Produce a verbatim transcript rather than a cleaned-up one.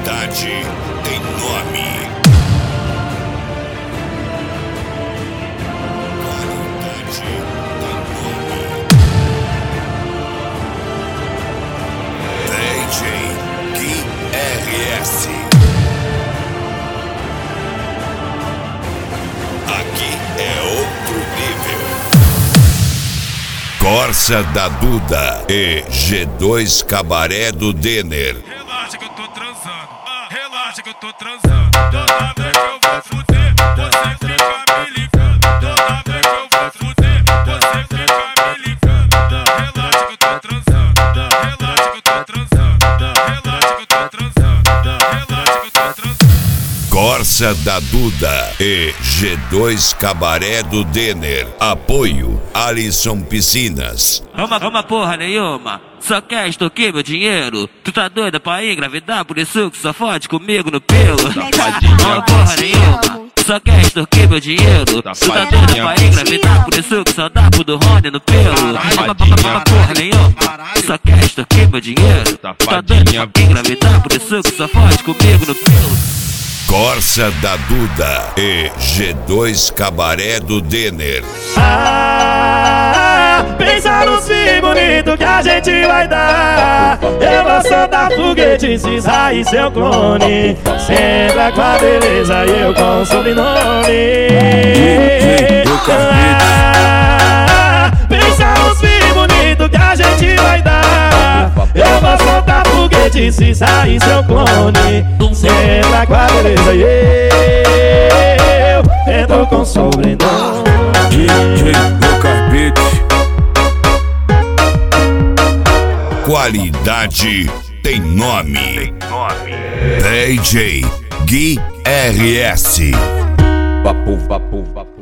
Qualidade tem nome. Qualidade tem nome. D J Gui R S. Aqui é outro nível. Corsa da Duda e G dois Cabaré do Denner. Relaxa que eu tô transando, relaxa que eu tô transando. Toda vez que eu vou fuder, você fica me ligando. Toda vez que eu vou fuder, você fica me ligando. Relaxa que eu tô transando, relaxa que eu tô transando. Relaxa que eu tô transando, relaxa que eu tô transando. Corsa da Duda e G dois Cabaré do Denner. Apoio Alisson Piscinas. Uma, uma porra nenhuma, só quer extorquir meu dinheiro. Tu tá doida pra engravidar, por isso que só fode comigo no pelo. Uma porra nenhuma, só quer extorquir meu dinheiro. Tu tá doida pra engravidar, por isso que só dá pro do Rony no pelo. Uma, uma porra nenhuma, só quer extorquir meu dinheiro. Tu tá doida pra engravidar, por isso que só fode comigo no pelo. Corsa da Duda e G dois Cabaré do Denner. Ah, pensa no sim bonito que a gente vai dar. Eu vou soltar foguete, cisar e seu clone. Sempre com a beleza e eu com o sobrenome. Ah, pensa no sim bonito que a gente vai dar. Eu vou soltar foguete, cisar e seu clone. Sempre com a beleza e eu entro com sobrenome. D J Lucas Beats. Qualidade tem nome. D J Gui R S. Papo, papo, papo.